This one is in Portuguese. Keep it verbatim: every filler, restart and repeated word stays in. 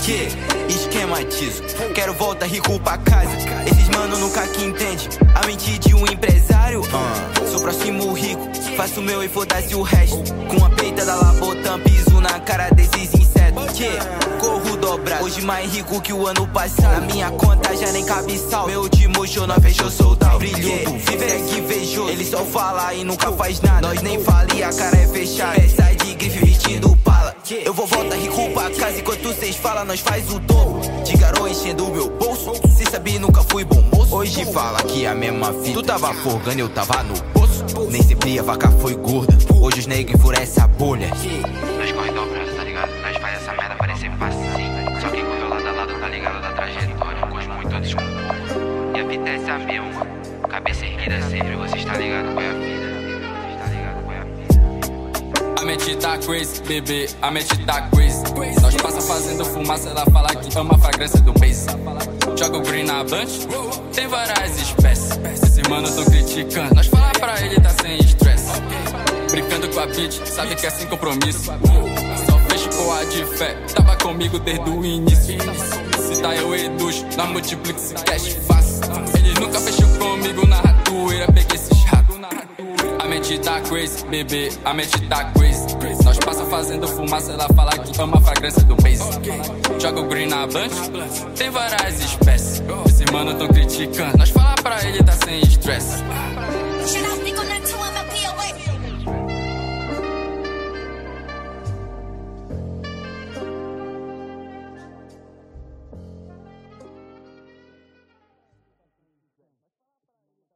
Yeah, esquematizo. Quero volta rico pra casa. Esses mano nunca que entende a mente de um empresário. uh, Sou próximo rico, faço meu e foda-se o resto. Com a peita da Labotan, piso na cara desses insetos. Yeah, corro dobrado, hoje mais rico que o ano passado. Na minha conta já nem cabe sal. Meu último show não fechou soldado. Brilhou, vive que invejou. Ele só fala e nunca faz nada. Nós nem fala e a cara é fechada. Peça de grife vestindo pala. Eu vou volta rico pra casa. Enquanto cês falam, nós faz o dobro. De garoto enchendo o meu bolso. Cê sabe, nunca fui bom moço. Hoje fala que a mesma fita. Tu tava forgando, eu tava no poço. Nem sempre a vaca foi gorda. Hoje os negros enfurecem a bolha. Nós corre dobrando, tá ligado? Nós faz essa merda parecer facinho. Só quem correu lado a lado tá ligado da trajetória. Eu gosto muito de escuro. E a vida é essa mesmo, mano. Cabeça erguida sempre, você está ligado qual é a vida. Você está ligado qual é a vida. A mente tá crazy, bebê, a mente tá crazy. Nós passa fazendo fumaça, ela fala que ama a fragrância do base. Joga o green na blunt, tem várias espécies. Esses manos tão criticando, nós fala pra ele tá sem estresse. Brincando com a beat, sabe que é sem compromisso. Só fecho com a de fé, tava comigo desde o início. Se tá eu eduz, nós multiplica esse cash fácil. Ele nunca fechou comigo na ratoeira, peguei esses ratos. A mente tá crazy, bebê, a mente tá crazy. Nós passa fazendo fumaça, ela fala que ama a fragrância do base. Joga o green na blunt, tem várias espécies. Esse mano tão criticando, nós fala pra ele tá sem estresse.